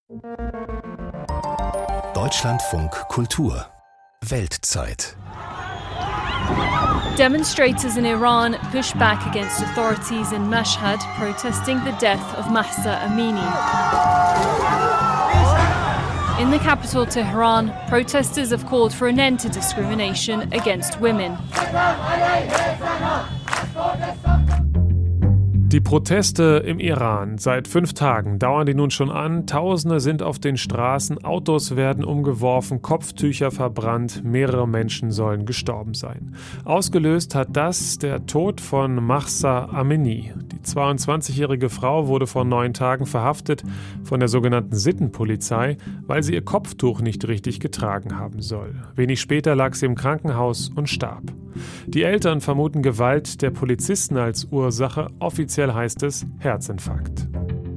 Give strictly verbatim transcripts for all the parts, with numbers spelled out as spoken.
Deutschlandfunk Kultur Weltzeit. Demonstrators in Iran push back against authorities in Mashhad protesting the death of Mahsa Amini. In the capital Tehran, protesters have called for an end to discrimination against women. Die Proteste im Iran. Seit fünf Tagen dauern die nun schon an. Tausende sind auf den Straßen, Autos werden umgeworfen, Kopftücher verbrannt, mehrere Menschen sollen gestorben sein. Ausgelöst hat das der Tod von Mahsa Amini. Die zweiundzwanzigjährige Frau wurde vor neun Tagen verhaftet von der sogenannten Sittenpolizei, weil sie ihr Kopftuch nicht richtig getragen haben soll. Wenig später lag sie im Krankenhaus und starb. Die Eltern vermuten Gewalt der Polizisten als Ursache. Offiziell heißt es Herzinfarkt.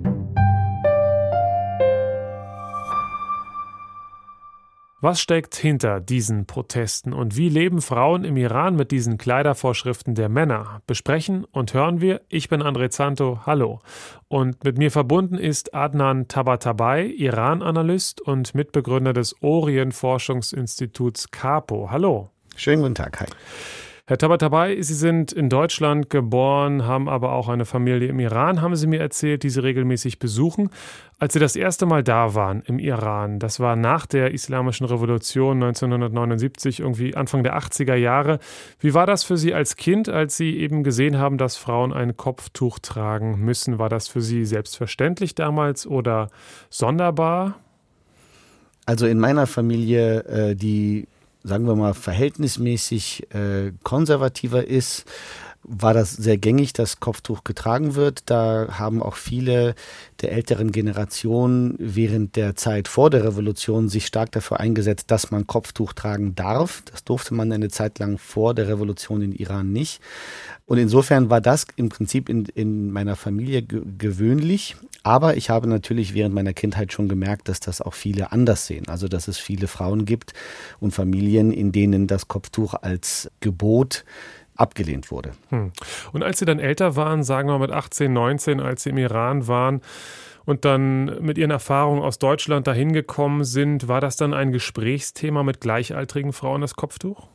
Was steckt hinter diesen Protesten und wie leben Frauen im Iran mit diesen Kleidervorschriften der Männer? Besprechen und hören wir. Ich bin André Zanto, hallo. Und mit mir verbunden ist Adnan Tabatabai, Iran-Analyst und Mitbegründer des Orient-Forschungsinstituts CAPO. Hallo. Schönen guten Tag, hi. Herr Tabatabai, Sie sind in Deutschland geboren, haben aber auch eine Familie im Iran, haben Sie mir erzählt, die Sie regelmäßig besuchen. Als Sie das erste Mal da waren im Iran, das war nach der Islamischen Revolution neunzehnhundertneunundsiebzig, irgendwie Anfang der achtziger Jahre. Wie war das für Sie als Kind, als Sie eben gesehen haben, dass Frauen ein Kopftuch tragen müssen? War das für Sie selbstverständlich damals oder sonderbar? Also in meiner Familie, äh, die sagen wir mal, verhältnismäßig äh, konservativer ist, war das sehr gängig, dass Kopftuch getragen wird. Da haben auch viele der älteren Generationen während der Zeit vor der Revolution sich stark dafür eingesetzt, dass man Kopftuch tragen darf. Das durfte man eine Zeit lang vor der Revolution in Iran nicht. Und insofern war das im Prinzip in, in meiner Familie ge- gewöhnlich. Aber ich habe natürlich während meiner Kindheit schon gemerkt, dass das auch viele anders sehen. Also dass es viele Frauen gibt und Familien, in denen das Kopftuch als Gebot abgelehnt wurde. Hm. Und als Sie dann älter waren, sagen wir mit achtzehn, neunzehn, als Sie im Iran waren und dann mit Ihren Erfahrungen aus Deutschland dahin gekommen sind, war das dann ein Gesprächsthema mit gleichaltrigen Frauen, das Kopftuch?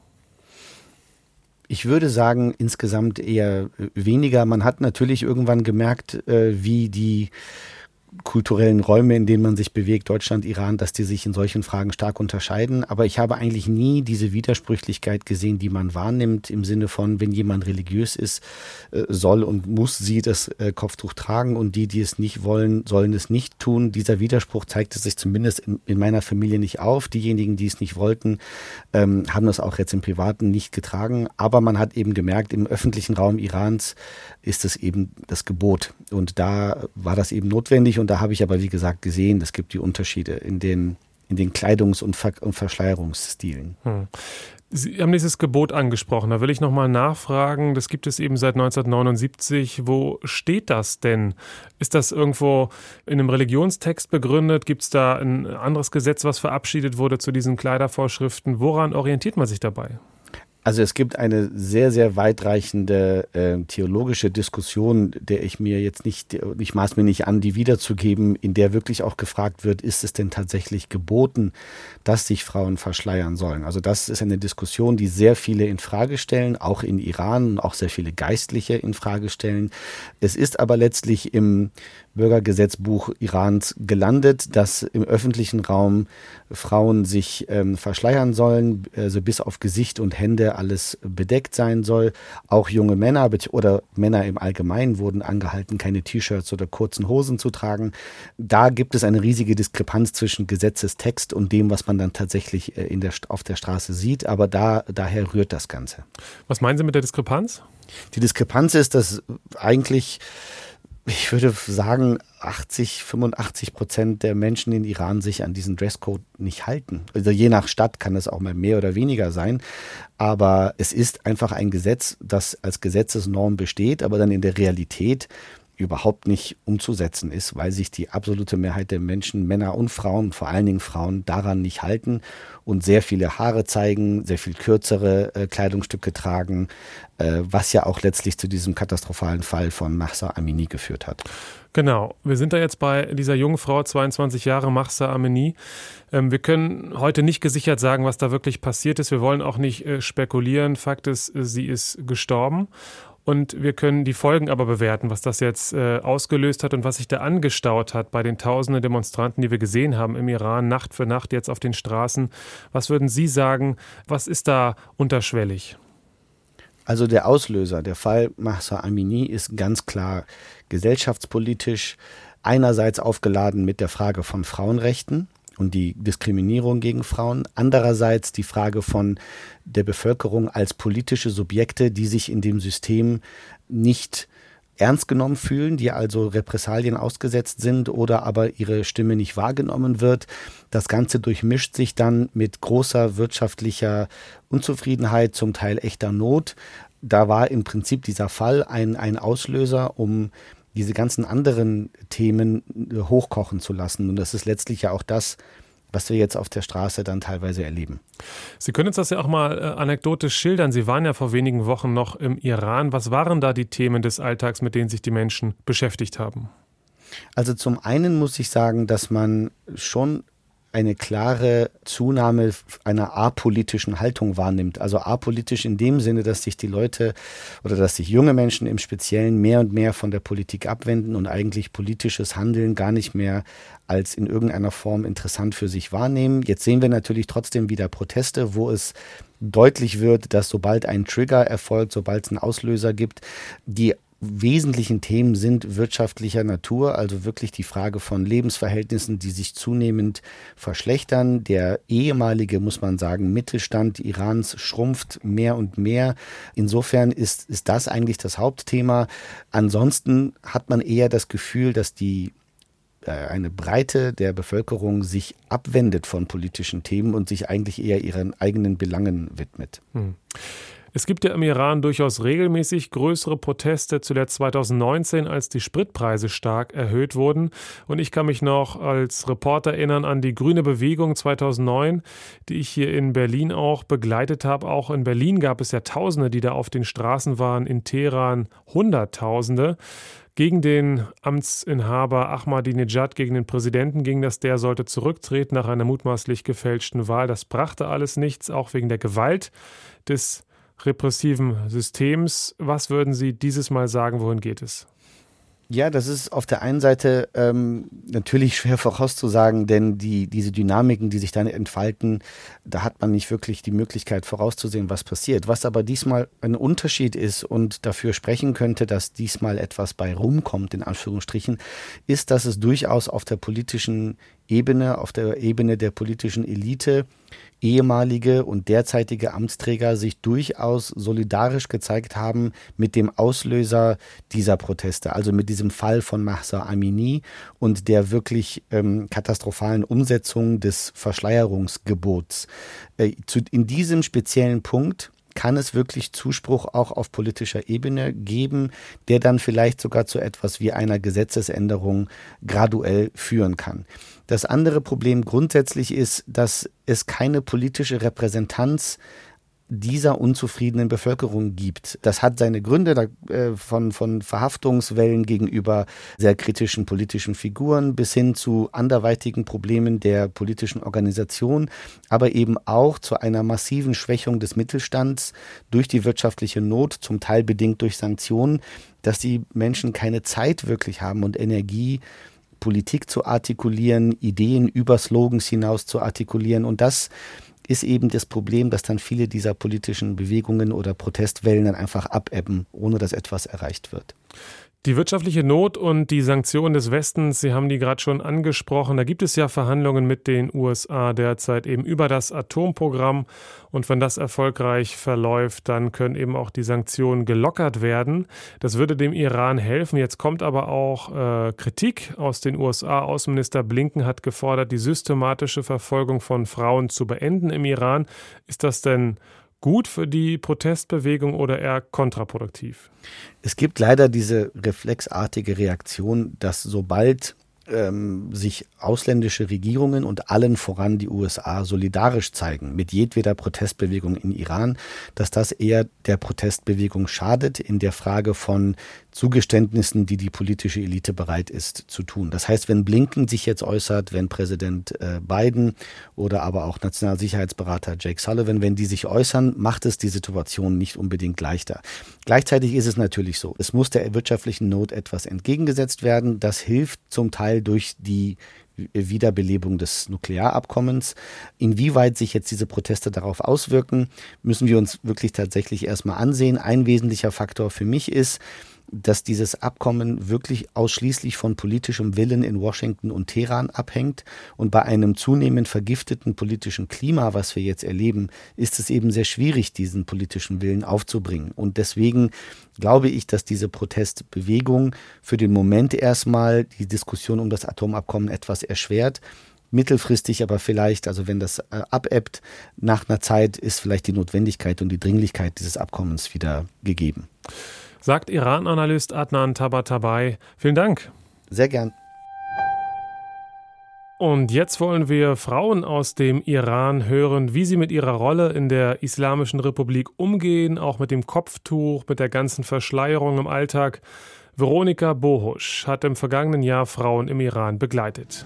Ich würde sagen, insgesamt eher weniger. Man hat natürlich irgendwann gemerkt, wie die kulturellen Räume, in denen man sich bewegt, Deutschland, Iran, dass die sich in solchen Fragen stark unterscheiden. Aber ich habe eigentlich nie diese Widersprüchlichkeit gesehen, die man wahrnimmt, im Sinne von, wenn jemand religiös ist, soll und muss sie das Kopftuch tragen und die, die es nicht wollen, sollen es nicht tun. Dieser Widerspruch zeigte sich zumindest in, in meiner Familie nicht auf. Diejenigen, die es nicht wollten, ähm, haben das auch jetzt im Privaten nicht getragen. Aber man hat eben gemerkt, im öffentlichen Raum Irans ist es eben das Gebot. Und da war das eben notwendig. Und da habe ich aber, wie gesagt, gesehen, es gibt die Unterschiede in den, in den Kleidungs- und, Ver- und Verschleierungsstilen. Hm. Sie haben dieses Gebot angesprochen. Da will ich nochmal nachfragen. Das gibt es eben seit neunzehnhundertneunundsiebzig. Wo steht das denn? Ist das irgendwo in einem Religionstext begründet? Gibt es da ein anderes Gesetz, was verabschiedet wurde zu diesen Kleidervorschriften? Woran orientiert man sich dabei? Also es gibt eine sehr, sehr weitreichende äh, theologische Diskussion, der ich mir jetzt nicht, ich maß mir nicht an, die wiederzugeben, in der wirklich auch gefragt wird, ist es denn tatsächlich geboten, dass sich Frauen verschleiern sollen? Also das ist eine Diskussion, die sehr viele in Frage stellen, auch in Iran und auch sehr viele Geistliche in Frage stellen. Es ist aber letztlich im Bürgergesetzbuch Irans gelandet, dass im öffentlichen Raum Frauen sich ähm, verschleiern sollen, also bis auf Gesicht und Hände alles bedeckt sein soll. Auch junge Männer oder Männer im Allgemeinen wurden angehalten, keine T-Shirts oder kurzen Hosen zu tragen. Da gibt es eine riesige Diskrepanz zwischen Gesetzestext und dem, was man dann tatsächlich in der, auf der Straße sieht. Aber da, daher rührt das Ganze. Was meinen Sie mit der Diskrepanz? Die Diskrepanz ist, dass eigentlich, ich würde sagen, achtzig, fünfundachtzig Prozent der Menschen in Iran sich an diesen Dresscode nicht halten. Also je nach Stadt kann es auch mal mehr oder weniger sein. Aber es ist einfach ein Gesetz, das als Gesetzesnorm besteht, aber dann in der Realität überhaupt nicht umzusetzen ist, weil sich die absolute Mehrheit der Menschen, Männer und Frauen, vor allen Dingen Frauen, daran nicht halten und sehr viele Haare zeigen, sehr viel kürzere äh, Kleidungsstücke tragen, äh, was ja auch letztlich zu diesem katastrophalen Fall von Mahsa Amini geführt hat. Genau, wir sind da jetzt bei dieser jungen Frau, zweiundzwanzig Jahre, Mahsa Amini. Ähm, wir können heute nicht gesichert sagen, was da wirklich passiert ist. Wir wollen auch nicht äh, spekulieren. Fakt ist, äh, sie ist gestorben. Und wir können die Folgen aber bewerten, was das jetzt äh, ausgelöst hat und was sich da angestaut hat bei den tausenden Demonstranten, die wir gesehen haben im Iran, Nacht für Nacht jetzt auf den Straßen. Was würden Sie sagen, was ist da unterschwellig? Also der Auslöser, der Fall Mahsa Amini, ist ganz klar gesellschaftspolitisch einerseits aufgeladen mit der Frage von Frauenrechten und die Diskriminierung gegen Frauen, andererseits die Frage von der Bevölkerung als politische Subjekte, die sich in dem System nicht ernst genommen fühlen, die also Repressalien ausgesetzt sind oder aber ihre Stimme nicht wahrgenommen wird. Das Ganze durchmischt sich dann mit großer wirtschaftlicher Unzufriedenheit, zum Teil echter Not. Da war im Prinzip dieser Fall ein, ein Auslöser, um diese ganzen anderen Themen hochkochen zu lassen. Und das ist letztlich ja auch das, was wir jetzt auf der Straße dann teilweise erleben. Sie können uns das ja auch mal äh, anekdotisch schildern. Sie waren ja vor wenigen Wochen noch im Iran. Was waren da die Themen des Alltags, mit denen sich die Menschen beschäftigt haben? Also zum einen muss ich sagen, dass man schon eine klare Zunahme einer apolitischen Haltung wahrnimmt. Also apolitisch in dem Sinne, dass sich die Leute oder dass sich junge Menschen im Speziellen mehr und mehr von der Politik abwenden und eigentlich politisches Handeln gar nicht mehr als in irgendeiner Form interessant für sich wahrnehmen. Jetzt sehen wir natürlich trotzdem wieder Proteste, wo es deutlich wird, dass sobald ein Trigger erfolgt, sobald es einen Auslöser gibt, die wesentlichen Themen sind wirtschaftlicher Natur, also wirklich die Frage von Lebensverhältnissen, die sich zunehmend verschlechtern. Der ehemalige, muss man sagen, Mittelstand Irans schrumpft mehr und mehr. Insofern ist, ist das eigentlich das Hauptthema. Ansonsten hat man eher das Gefühl, dass die eine Breite der Bevölkerung sich abwendet von politischen Themen und sich eigentlich eher ihren eigenen Belangen widmet. Hm. Es gibt ja im Iran durchaus regelmäßig größere Proteste, zuletzt zweitausendneunzehn, als die Spritpreise stark erhöht wurden. Und ich kann mich noch als Reporter erinnern an die Grüne Bewegung zweitausendneun, die ich hier in Berlin auch begleitet habe. Auch in Berlin gab es ja Tausende, die da auf den Straßen waren, in Teheran Hunderttausende. Gegen den Amtsinhaber Ahmadinejad, gegen den Präsidenten ging das, der sollte zurücktreten nach einer mutmaßlich gefälschten Wahl. Das brachte alles nichts, auch wegen der Gewalt des repressiven Systems. Was würden Sie dieses Mal sagen, wohin geht es? Ja, das ist auf der einen Seite ähm, natürlich schwer vorauszusagen, denn die, diese Dynamiken, die sich dann entfalten, da hat man nicht wirklich die Möglichkeit vorauszusehen, was passiert. Was aber diesmal ein Unterschied ist und dafür sprechen könnte, dass diesmal etwas bei rumkommt, in Anführungsstrichen, ist, dass es durchaus auf der politischen Ebene, auf der Ebene der politischen Elite, ehemalige und derzeitige Amtsträger sich durchaus solidarisch gezeigt haben mit dem Auslöser dieser Proteste, also mit diesem Fall von Mahsa Amini und der wirklich ähm, katastrophalen Umsetzung des Verschleierungsgebots. Äh, zu, in diesem speziellen Punkt kann es wirklich Zuspruch auch auf politischer Ebene geben, der dann vielleicht sogar zu etwas wie einer Gesetzesänderung graduell führen kann. Das andere Problem grundsätzlich ist, dass es keine politische Repräsentanz dieser unzufriedenen Bevölkerung gibt. Das hat seine Gründe da, äh, von, von Verhaftungswellen gegenüber sehr kritischen politischen Figuren bis hin zu anderweitigen Problemen der politischen Organisation, aber eben auch zu einer massiven Schwächung des Mittelstands durch die wirtschaftliche Not, zum Teil bedingt durch Sanktionen, dass die Menschen keine Zeit wirklich haben und Energie, Politik zu artikulieren, Ideen über Slogans hinaus zu artikulieren. Und das ist eben das Problem, dass dann viele dieser politischen Bewegungen oder Protestwellen dann einfach abebben, ohne dass etwas erreicht wird. Die wirtschaftliche Not und die Sanktionen des Westens, Sie haben die gerade schon angesprochen, da gibt es ja Verhandlungen mit den U S A derzeit eben über das Atomprogramm. Und wenn das erfolgreich verläuft, dann können eben auch die Sanktionen gelockert werden. Das würde dem Iran helfen. Jetzt kommt aber auch äh, Kritik aus den U S A. Außenminister Blinken hat gefordert, die systematische Verfolgung von Frauen zu beenden im Iran. Ist das denn gut für die Protestbewegung oder eher kontraproduktiv? Es gibt leider diese reflexartige Reaktion, dass sobald ähm, sich ausländische Regierungen und allen voran die U S A solidarisch zeigen mit jedweder Protestbewegung in Iran, dass das eher der Protestbewegung schadet in der Frage von Zugeständnissen, die die politische Elite bereit ist zu tun. Das heißt, wenn Blinken sich jetzt äußert, wenn Präsident äh, Biden oder aber auch Nationalsicherheitsberater Jake Sullivan, wenn die sich äußern, macht es die Situation nicht unbedingt leichter. Gleichzeitig ist es natürlich so, es muss der wirtschaftlichen Not etwas entgegengesetzt werden. Das hilft zum Teil durch die Wiederbelebung des Nuklearabkommens. Inwieweit sich jetzt diese Proteste darauf auswirken, müssen wir uns wirklich tatsächlich erstmal ansehen. Ein wesentlicher Faktor für mich ist, dass dieses Abkommen wirklich ausschließlich von politischem Willen in Washington und Teheran abhängt. Und bei einem zunehmend vergifteten politischen Klima, was wir jetzt erleben, ist es eben sehr schwierig, diesen politischen Willen aufzubringen. Und deswegen glaube ich, dass diese Protestbewegung für den Moment erstmal die Diskussion um das Atomabkommen etwas erschwert. Mittelfristig aber vielleicht, also wenn das äh, abebbt, nach einer Zeit ist vielleicht die Notwendigkeit und die Dringlichkeit dieses Abkommens wieder gegeben. Sagt Iran-Analyst Adnan Tabatabai. Vielen Dank. Sehr gern. Und jetzt wollen wir Frauen aus dem Iran hören, wie sie mit ihrer Rolle in der Islamischen Republik umgehen, auch mit dem Kopftuch, mit der ganzen Verschleierung im Alltag. Veronika Bohusch hat im vergangenen Jahr Frauen im Iran begleitet.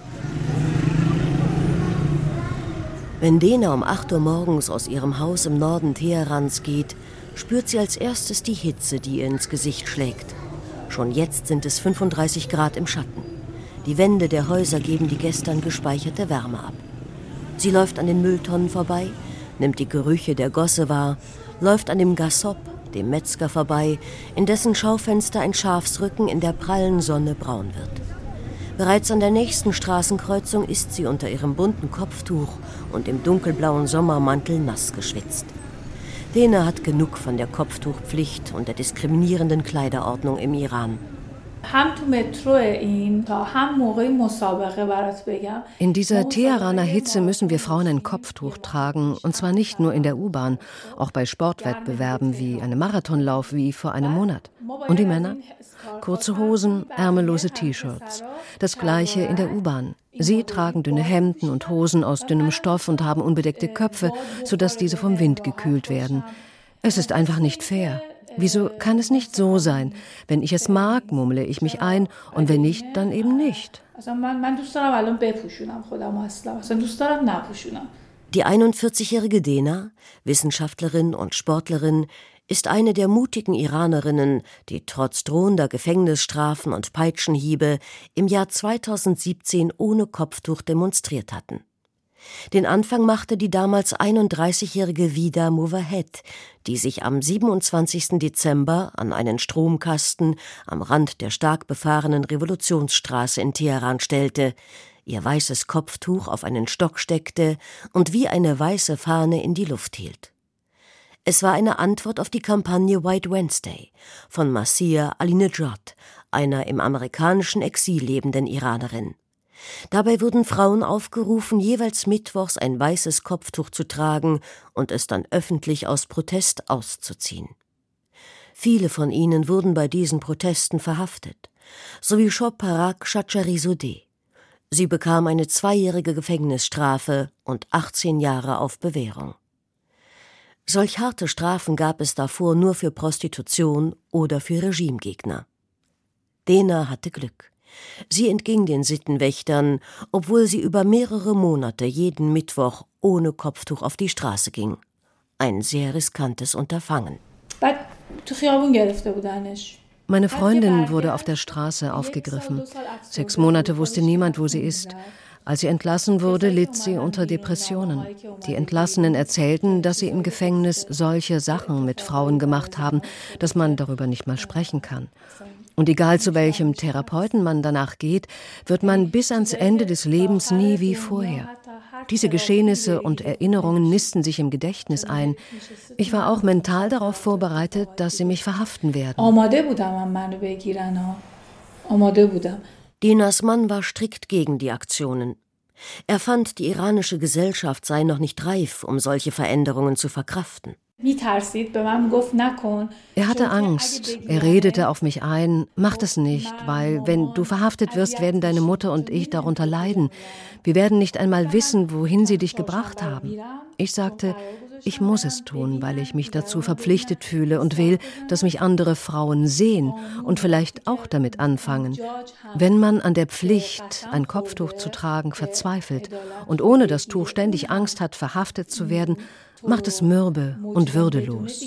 Wenn Dena um acht Uhr morgens aus ihrem Haus im Norden Teherans geht, spürt sie als erstes die Hitze, die ihr ins Gesicht schlägt. Schon jetzt sind es fünfunddreißig Grad im Schatten. Die Wände der Häuser geben die gestern gespeicherte Wärme ab. Sie läuft an den Mülltonnen vorbei, nimmt die Gerüche der Gosse wahr, läuft an dem Gassob, dem Metzger, vorbei, in dessen Schaufenster ein Schafsrücken in der prallen Sonne braun wird. Bereits an der nächsten Straßenkreuzung ist sie unter ihrem bunten Kopftuch und dem dunkelblauen Sommermantel nass geschwitzt. Dena hat genug von der Kopftuchpflicht und der diskriminierenden Kleiderordnung im Iran. In dieser Teheraner Hitze müssen wir Frauen ein Kopftuch tragen, und zwar nicht nur in der U-Bahn, auch bei Sportwettbewerben wie einem Marathonlauf wie vor einem Monat. Und die Männer? Kurze Hosen, ärmellose T-Shirts. Das Gleiche in der U-Bahn. Sie tragen dünne Hemden und Hosen aus dünnem Stoff und haben unbedeckte Köpfe, sodass diese vom Wind gekühlt werden. Es ist einfach nicht fair. Wieso kann es nicht so sein? Wenn ich es mag, murmle ich mich ein, und wenn nicht, dann eben nicht. Die einundvierzigjährige Dena, Wissenschaftlerin und Sportlerin, ist eine der mutigen Iranerinnen, die trotz drohender Gefängnisstrafen und Peitschenhiebe im Jahr zweitausendsiebzehn ohne Kopftuch demonstriert hatten. Den Anfang machte die damals einunddreißigjährige Vida Mowahed, die sich am siebenundzwanzigsten Dezember an einen Stromkasten am Rand der stark befahrenen Revolutionsstraße in Teheran stellte, ihr weißes Kopftuch auf einen Stock steckte und wie eine weiße Fahne in die Luft hielt. Es war eine Antwort auf die Kampagne White Wednesday von Masih Alinejad, einer im amerikanischen Exil lebenden Iranerin. Dabei wurden Frauen aufgerufen, jeweils mittwochs ein weißes Kopftuch zu tragen und es dann öffentlich aus Protest auszuziehen. Viele von ihnen wurden bei diesen Protesten verhaftet, so wie Shop-Parak Shacharizodeh. Sie bekam eine zweijährige Gefängnisstrafe und achtzehn Jahre auf Bewährung. Solch harte Strafen gab es davor nur für Prostitution oder für Regimegegner. Dena hatte Glück. Sie entging den Sittenwächtern, obwohl sie über mehrere Monate jeden Mittwoch ohne Kopftuch auf die Straße ging. Ein sehr riskantes Unterfangen. Meine Freundin wurde auf der Straße aufgegriffen. Sechs Monate wusste niemand, wo sie ist. Als sie entlassen wurde, litt sie unter Depressionen. Die Entlassenen erzählten, dass sie im Gefängnis solche Sachen mit Frauen gemacht haben, dass man darüber nicht mal sprechen kann. Und egal zu welchem Therapeuten man danach geht, wird man bis ans Ende des Lebens nie wie vorher. Diese Geschehnisse und Erinnerungen nisten sich im Gedächtnis ein. Ich war auch mental darauf vorbereitet, dass sie mich verhaften werden. Denas Mann war strikt gegen die Aktionen. Er fand, die iranische Gesellschaft sei noch nicht reif, um solche Veränderungen zu verkraften. Er hatte Angst. Er redete auf mich ein, mach das nicht, weil wenn du verhaftet wirst, werden deine Mutter und ich darunter leiden. Wir werden nicht einmal wissen, wohin sie dich gebracht haben. Ich sagte, ich muss es tun, weil ich mich dazu verpflichtet fühle und will, dass mich andere Frauen sehen und vielleicht auch damit anfangen. Wenn man an der Pflicht, ein Kopftuch zu tragen, verzweifelt und ohne das Tuch ständig Angst hat, verhaftet zu werden, macht es mürbe und würdelos.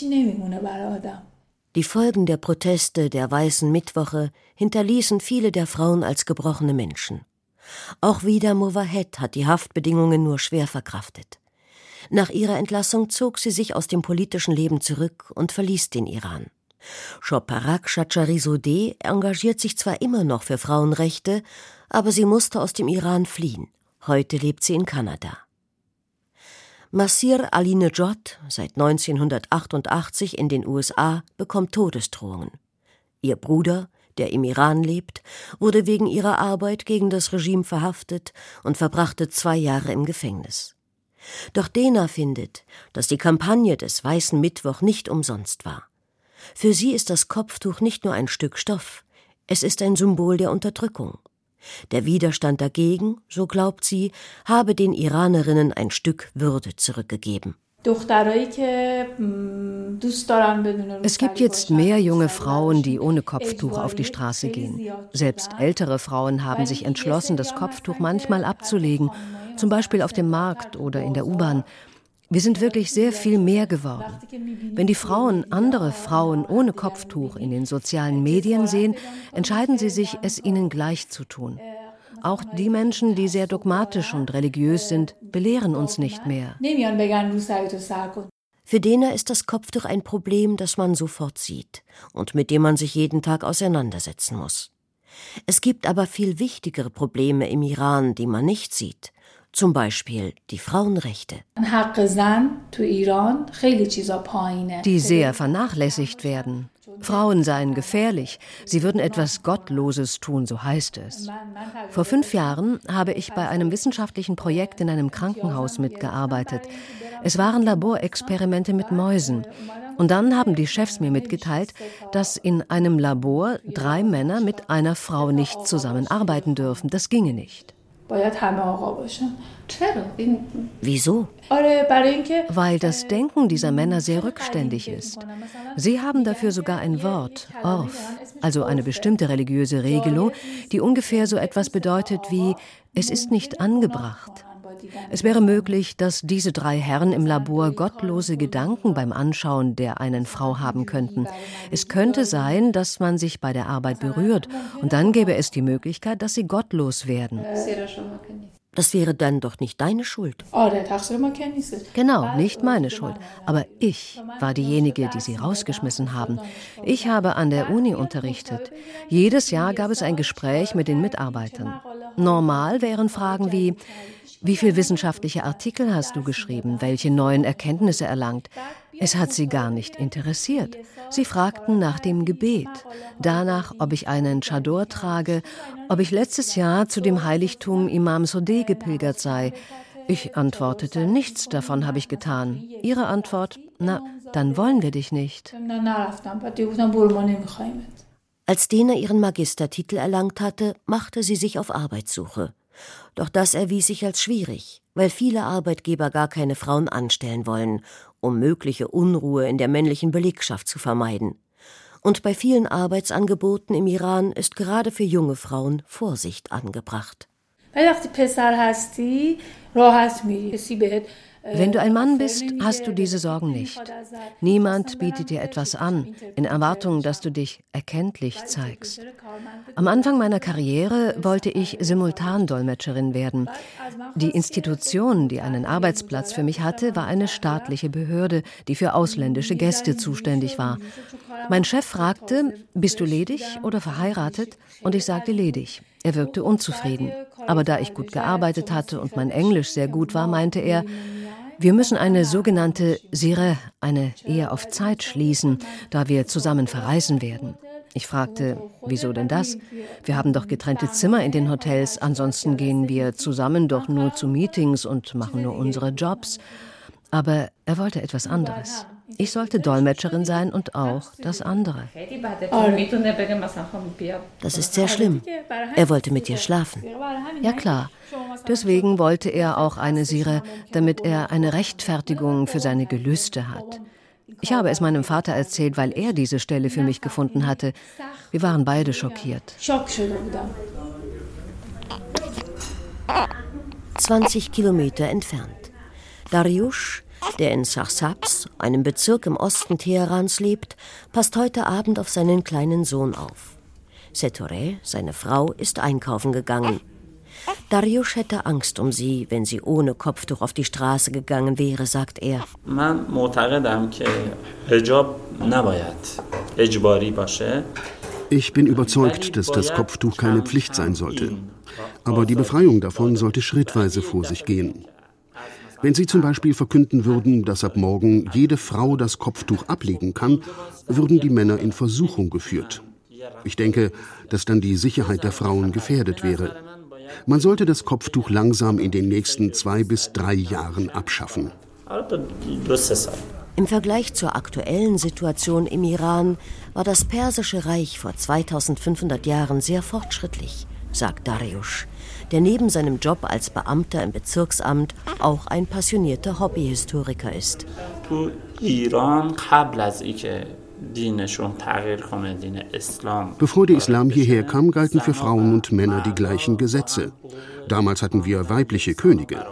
Die Folgen der Proteste der Weißen Mittwoche hinterließen viele der Frauen als gebrochene Menschen. Auch Vida Mowahed hat die Haftbedingungen nur schwer verkraftet. Nach ihrer Entlassung zog sie sich aus dem politischen Leben zurück und verließ den Iran. Shoparak Shacharizodeh engagiert sich zwar immer noch für Frauenrechte, aber sie musste aus dem Iran fliehen. Heute lebt sie in Kanada. Masih Alinejad, seit neunzehnhundertachtundachtzig in den U S A, bekommt Todesdrohungen. Ihr Bruder, der im Iran lebt, wurde wegen ihrer Arbeit gegen das Regime verhaftet und verbrachte zwei Jahre im Gefängnis. Doch Dena findet, dass die Kampagne des Weißen Mittwoch nicht umsonst war. Für sie ist das Kopftuch nicht nur ein Stück Stoff, es ist ein Symbol der Unterdrückung. Der Widerstand dagegen, so glaubt sie, habe den Iranerinnen ein Stück Würde zurückgegeben. Es gibt jetzt mehr junge Frauen, die ohne Kopftuch auf die Straße gehen. Selbst ältere Frauen haben sich entschlossen, das Kopftuch manchmal abzulegen, zum Beispiel auf dem Markt oder in der U-Bahn. Wir sind wirklich sehr viel mehr geworden. Wenn die Frauen andere Frauen ohne Kopftuch in den sozialen Medien sehen, entscheiden sie sich, es ihnen gleich zu tun. Auch die Menschen, die sehr dogmatisch und religiös sind, belehren uns nicht mehr. Für Dena ist das Kopftuch ein Problem, das man sofort sieht und mit dem man sich jeden Tag auseinandersetzen muss. Es gibt aber viel wichtigere Probleme im Iran, die man nicht sieht. Zum Beispiel die Frauenrechte. Die sehr vernachlässigt werden. Frauen seien gefährlich, sie würden etwas Gottloses tun, so heißt es. Vor fünf Jahren habe ich bei einem wissenschaftlichen Projekt in einem Krankenhaus mitgearbeitet. Es waren Laborexperimente mit Mäusen. Und dann haben die Chefs mir mitgeteilt, dass in einem Labor drei Männer mit einer Frau nicht zusammenarbeiten dürfen. Das ginge nicht. Wieso? Weil das Denken dieser Männer sehr rückständig ist. Sie haben dafür sogar ein Wort, Orf, also eine bestimmte religiöse Regelung, die ungefähr so etwas bedeutet wie, es ist nicht angebracht. Es wäre möglich, dass diese drei Herren im Labor gottlose Gedanken beim Anschauen der einen Frau haben könnten. Es könnte sein, dass man sich bei der Arbeit berührt und dann gäbe es die Möglichkeit, dass sie gottlos werden. Das wäre dann doch nicht deine Schuld. Genau, nicht meine Schuld. Aber ich war diejenige, die sie rausgeschmissen haben. Ich habe an der Uni unterrichtet. Jedes Jahr gab es ein Gespräch mit den Mitarbeitern. Normal wären Fragen wie: Wie viele wissenschaftliche Artikel hast du geschrieben? Welche neuen Erkenntnisse erlangt? Es hat sie gar nicht interessiert. Sie fragten nach dem Gebet, danach, ob ich einen Chador trage, ob ich letztes Jahr zu dem Heiligtum Imam Sodeh gepilgert sei. Ich antwortete, nichts davon habe ich getan. Ihre Antwort, na, dann wollen wir dich nicht. Als Dena ihren Magistertitel erlangt hatte, machte sie sich auf Arbeitssuche. Doch das erwies sich als schwierig, weil viele Arbeitgeber gar keine Frauen anstellen wollen, um mögliche Unruhe in der männlichen Belegschaft zu vermeiden. Und bei vielen Arbeitsangeboten im Iran ist gerade für junge Frauen Vorsicht angebracht. Wenn du ein Mann bist, hast du diese Sorgen nicht. Niemand bietet dir etwas an, in Erwartung, dass du dich erkenntlich zeigst. Am Anfang meiner Karriere wollte ich Simultandolmetscherin werden. Die Institution, die einen Arbeitsplatz für mich hatte, war eine staatliche Behörde, die für ausländische Gäste zuständig war. Mein Chef fragte, bist du ledig oder verheiratet? Und ich sagte ledig. Er wirkte unzufrieden. Aber da ich gut gearbeitet hatte und mein Englisch sehr gut war, meinte er, wir müssen eine sogenannte Sireh, eine Ehe auf Zeit schließen, da wir zusammen verreisen werden. Ich fragte, wieso denn das? Wir haben doch getrennte Zimmer in den Hotels, ansonsten gehen wir zusammen doch nur zu Meetings und machen nur unsere Jobs. Aber er wollte etwas anderes. Ich sollte Dolmetscherin sein und auch das andere. Das ist sehr schlimm. Er wollte mit dir schlafen. Ja klar. Deswegen wollte er auch eine Sire, damit er eine Rechtfertigung für seine Gelüste hat. Ich habe es meinem Vater erzählt, weil er diese Stelle für mich gefunden hatte. Wir waren beide schockiert. zwanzig Kilometer entfernt. Dariush, der in Sarsabs, einem Bezirk im Osten Teherans, lebt, passt heute Abend auf seinen kleinen Sohn auf. Setore, seine Frau, ist einkaufen gegangen. Dariush hätte Angst um sie, wenn sie ohne Kopftuch auf die Straße gegangen wäre, sagt er. Ich bin überzeugt, dass das Kopftuch keine Pflicht sein sollte. Aber die Befreiung davon sollte schrittweise vor sich gehen. Wenn Sie zum Beispiel verkünden würden, dass ab morgen jede Frau das Kopftuch ablegen kann, würden die Männer in Versuchung geführt. Ich denke, dass dann die Sicherheit der Frauen gefährdet wäre. Man sollte das Kopftuch langsam in den nächsten zwei bis drei Jahren abschaffen. Im Vergleich zur aktuellen Situation im Iran war das Persische Reich vor zweitausendfünfhundert Jahren sehr fortschrittlich, sagt Dariush, der neben seinem Job als Beamter im Bezirksamt auch ein passionierter Hobbyhistoriker ist. Bevor der Islam hierher kam, galten für Frauen und Männer die gleichen Gesetze. Damals hatten wir weibliche Könige.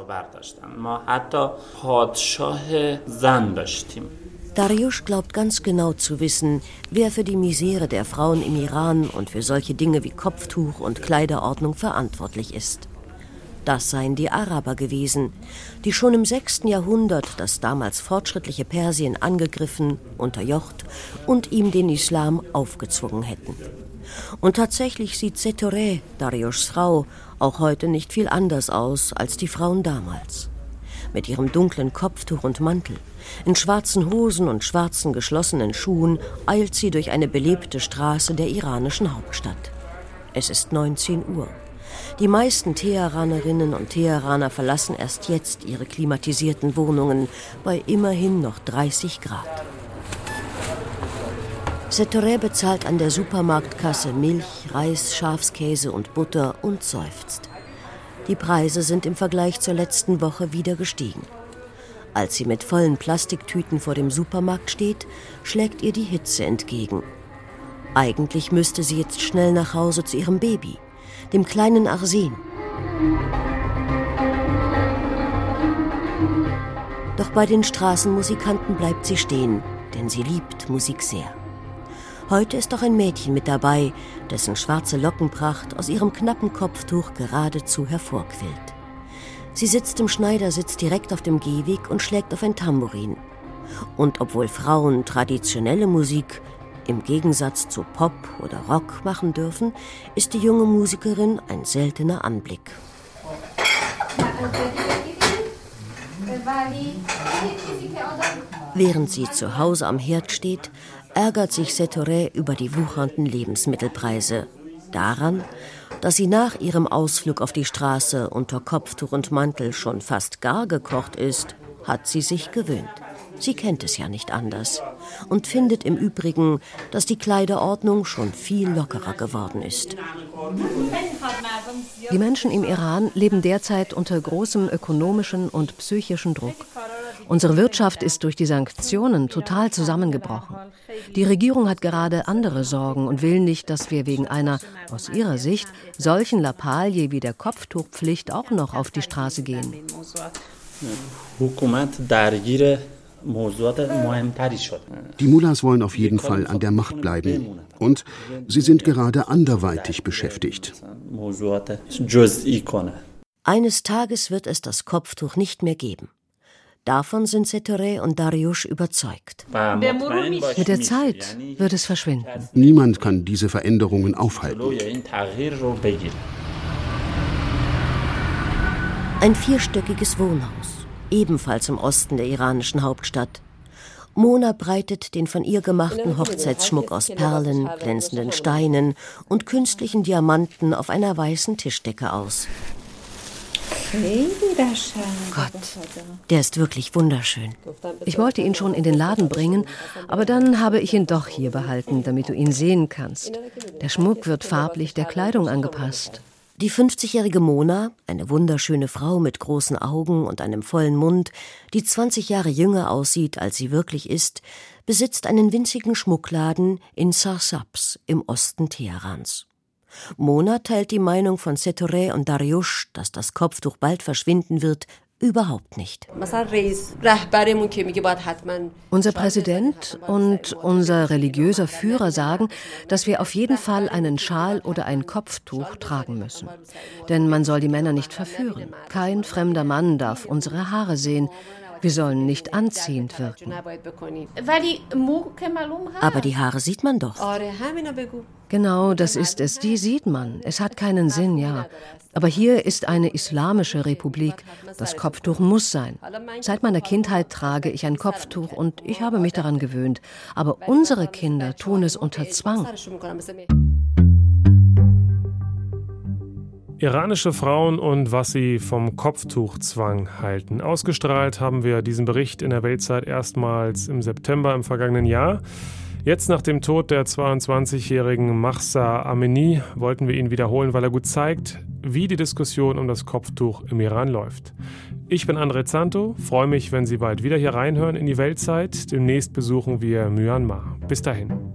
Dariush glaubt ganz genau zu wissen, wer für die Misere der Frauen im Iran und für solche Dinge wie Kopftuch und Kleiderordnung verantwortlich ist. Das seien die Araber gewesen, die schon im sechsten Jahrhundert das damals fortschrittliche Persien angegriffen, unterjocht und ihm den Islam aufgezwungen hätten. Und tatsächlich sieht Setore, Dariushs Frau, auch heute nicht viel anders aus als die Frauen damals. Mit ihrem dunklen Kopftuch und Mantel, in schwarzen Hosen und schwarzen geschlossenen Schuhen eilt sie durch eine belebte Straße der iranischen Hauptstadt. Es ist neunzehn Uhr. Die meisten Teheranerinnen und Teheraner verlassen erst jetzt ihre klimatisierten Wohnungen bei immerhin noch dreißig Grad. Setore bezahlt an der Supermarktkasse Milch, Reis, Schafskäse und Butter und seufzt. Die Preise sind im Vergleich zur letzten Woche wieder gestiegen. Als sie mit vollen Plastiktüten vor dem Supermarkt steht, schlägt ihr die Hitze entgegen. Eigentlich müsste sie jetzt schnell nach Hause zu ihrem Baby, dem kleinen Arsen. Doch bei den Straßenmusikanten bleibt sie stehen, denn sie liebt Musik sehr. Heute ist auch ein Mädchen mit dabei, dessen schwarze Lockenpracht aus ihrem knappen Kopftuch geradezu hervorquillt. Sie sitzt im Schneidersitz direkt auf dem Gehweg und schlägt auf ein Tambourin. Und obwohl Frauen traditionelle Musik im Gegensatz zu Pop oder Rock machen dürfen, ist die junge Musikerin ein seltener Anblick. Während sie zu Hause am Herd steht, ärgert sich Setore über die wuchernden Lebensmittelpreise. Daran, dass sie nach ihrem Ausflug auf die Straße unter Kopftuch und Mantel schon fast gar gekocht ist, hat sie sich gewöhnt. Sie kennt es ja nicht anders und findet im Übrigen, dass die Kleiderordnung schon viel lockerer geworden ist. Die Menschen im Iran leben derzeit unter großem ökonomischen und psychischen Druck. Unsere Wirtschaft ist durch die Sanktionen total zusammengebrochen. Die Regierung hat gerade andere Sorgen und will nicht, dass wir wegen einer, aus ihrer Sicht, solchen Lappalie wie der Kopftuchpflicht auch noch auf die Straße gehen. Die Mullahs wollen auf jeden Fall an der Macht bleiben. Und sie sind gerade anderweitig beschäftigt. Eines Tages wird es das Kopftuch nicht mehr geben. Davon sind Setore und Dariush überzeugt. Mit der Zeit wird es verschwinden. Niemand kann diese Veränderungen aufhalten. Ein vierstöckiges Wohnhaus, ebenfalls im Osten der iranischen Hauptstadt. Mona breitet den von ihr gemachten Hochzeitsschmuck aus Perlen, glänzenden Steinen und künstlichen Diamanten auf einer weißen Tischdecke aus. Gott, der ist wirklich wunderschön. Ich wollte ihn schon in den Laden bringen, aber dann habe ich ihn doch hier behalten, damit du ihn sehen kannst. Der Schmuck wird farblich der Kleidung angepasst. Die fünfzigjährige Mona, eine wunderschöne Frau mit großen Augen und einem vollen Mund, die zwanzig Jahre jünger aussieht, als sie wirklich ist, besitzt einen winzigen Schmuckladen in Sarsabs im Osten Teherans. Mona teilt die Meinung von Setoreh und Dariush, dass das Kopftuch bald verschwinden wird, überhaupt nicht. Unser Präsident und unser religiöser Führer sagen, dass wir auf jeden Fall einen Schal oder ein Kopftuch tragen müssen. Denn man soll die Männer nicht verführen. Kein fremder Mann darf unsere Haare sehen. Wir sollen nicht anziehend wirken. Aber die Haare sieht man doch. Genau, das ist es. Die sieht man. Es hat keinen Sinn, ja. Aber hier ist eine islamische Republik. Das Kopftuch muss sein. Seit meiner Kindheit trage ich ein Kopftuch und ich habe mich daran gewöhnt. Aber unsere Kinder tun es unter Zwang. Iranische Frauen und was sie vom Kopftuchzwang halten. Ausgestrahlt haben wir diesen Bericht in der Weltzeit erstmals im September im vergangenen Jahr. Jetzt nach dem Tod der zweiundzwanzigjährigen Mahsa Amini wollten wir ihn wiederholen, weil er gut zeigt, wie die Diskussion um das Kopftuch im Iran läuft. Ich bin André Zanto, freue mich, wenn Sie bald wieder hier reinhören in die Weltzeit. Demnächst besuchen wir Myanmar. Bis dahin.